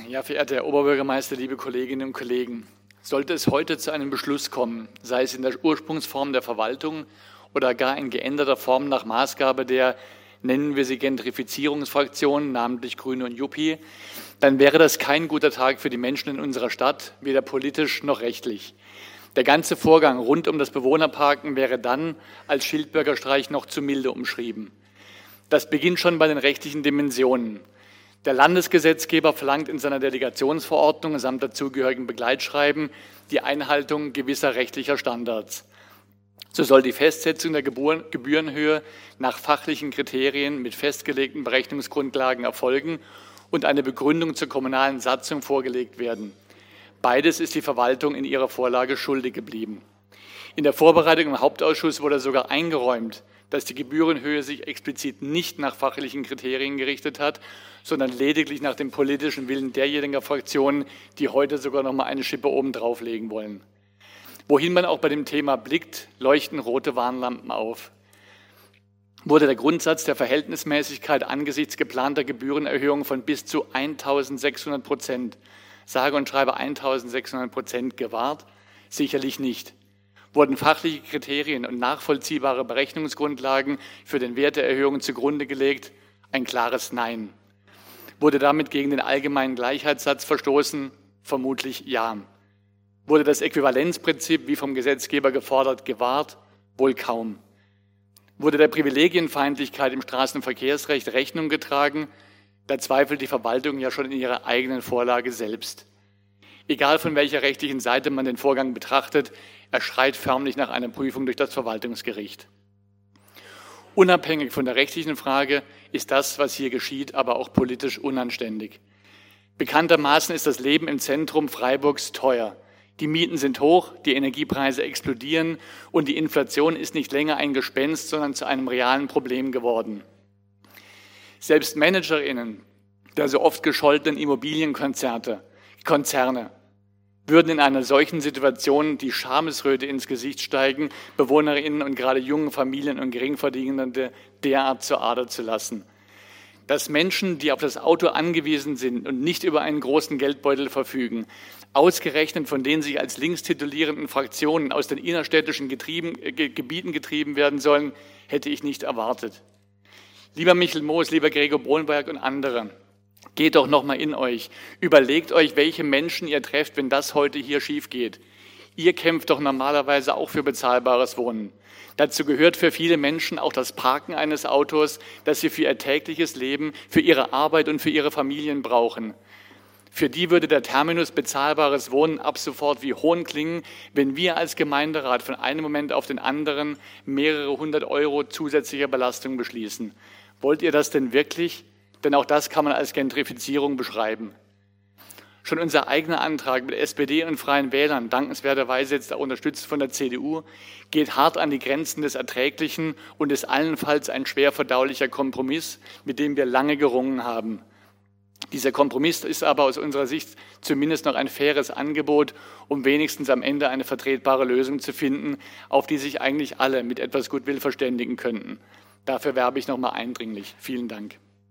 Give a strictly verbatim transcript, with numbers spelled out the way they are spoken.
Ja, verehrter Herr Oberbürgermeister, liebe Kolleginnen und Kollegen, sollte es heute zu einem Beschluss kommen, sei es in der Ursprungsform der Verwaltung oder gar in geänderter Form nach Maßgabe der, nennen wir sie Gentrifizierungsfraktion, namentlich Grüne und Juppie, dann wäre das kein guter Tag für die Menschen in unserer Stadt, weder politisch noch rechtlich. Der ganze Vorgang rund um das Bewohnerparken wäre dann als Schildbürgerstreich noch zu milde umschrieben. Das beginnt schon bei den rechtlichen Dimensionen. Der Landesgesetzgeber verlangt in seiner Delegationsverordnung samt dazugehörigen Begleitschreiben die Einhaltung gewisser rechtlicher Standards. So soll die Festsetzung der Gebührenhöhe nach fachlichen Kriterien mit festgelegten Berechnungsgrundlagen erfolgen und eine Begründung zur kommunalen Satzung vorgelegt werden. Beides ist die Verwaltung in ihrer Vorlage schuldig geblieben. In der Vorbereitung im Hauptausschuss wurde sogar eingeräumt, dass die Gebührenhöhe sich explizit nicht nach fachlichen Kriterien gerichtet hat, sondern lediglich nach dem politischen Willen derjenigen Fraktionen, die heute sogar noch mal eine Schippe oben drauflegen wollen. Wohin man auch bei dem Thema blickt, leuchten rote Warnlampen auf. Wurde der Grundsatz der Verhältnismäßigkeit angesichts geplanter Gebührenerhöhungen von bis zu eintausendsechshundert Prozent, sage und schreibe eintausendsechshundert Prozent gewahrt? Sicherlich nicht. Wurden fachliche Kriterien und nachvollziehbare Berechnungsgrundlagen für den Wert der Erhöhung zugrunde gelegt? Ein klares Nein. Wurde damit gegen den allgemeinen Gleichheitssatz verstoßen? Vermutlich ja. Wurde das Äquivalenzprinzip, wie vom Gesetzgeber gefordert, gewahrt? Wohl kaum. Wurde der Privilegienfeindlichkeit im Straßenverkehrsrecht Rechnung getragen? Da zweifelt die Verwaltung ja schon in ihrer eigenen Vorlage selbst. Egal von welcher rechtlichen Seite man den Vorgang betrachtet, er schreit förmlich nach einer Prüfung durch das Verwaltungsgericht. Unabhängig von der rechtlichen Frage ist das, was hier geschieht, aber auch politisch unanständig. Bekanntermaßen ist das Leben im Zentrum Freiburgs teuer. Die Mieten sind hoch, die Energiepreise explodieren und die Inflation ist nicht länger ein Gespenst, sondern zu einem realen Problem geworden. Selbst ManagerInnen der so oft gescholtenen Immobilienkonzerne Konzerne würden in einer solchen Situation die Schamesröte ins Gesicht steigen, BewohnerInnen und gerade jungen Familien und Geringverdienende derart zur Ader zu lassen. Dass Menschen, die auf das Auto angewiesen sind und nicht über einen großen Geldbeutel verfügen, ausgerechnet von den sich als links titulierenden Fraktionen aus den innerstädtischen Getrieben, äh, Gebieten getrieben werden sollen, hätte ich nicht erwartet. Lieber Michel Moos, lieber Gregor Bronberg und andere, geht doch nochmal in euch. Überlegt euch, welche Menschen ihr trefft, wenn das heute hier schief geht. Ihr kämpft doch normalerweise auch für bezahlbares Wohnen. Dazu gehört für viele Menschen auch das Parken eines Autos, das sie für ihr tägliches Leben, für ihre Arbeit und für ihre Familien brauchen. Für die würde der Terminus bezahlbares Wohnen ab sofort wie Hohn klingen, wenn wir als Gemeinderat von einem Moment auf den anderen mehrere hundert Euro zusätzlicher Belastung beschließen. Wollt ihr das denn wirklich? Denn auch das kann man als Gentrifizierung beschreiben. Schon unser eigener Antrag mit S P D und Freien Wählern, dankenswerterweise jetzt auch unterstützt von der C D U, geht hart an die Grenzen des Erträglichen und ist allenfalls ein schwer verdaulicher Kompromiss, mit dem wir lange gerungen haben. Dieser Kompromiss ist aber aus unserer Sicht zumindest noch ein faires Angebot, um wenigstens am Ende eine vertretbare Lösung zu finden, auf die sich eigentlich alle mit etwas Goodwill verständigen könnten. Dafür werbe ich nochmal eindringlich. Vielen Dank.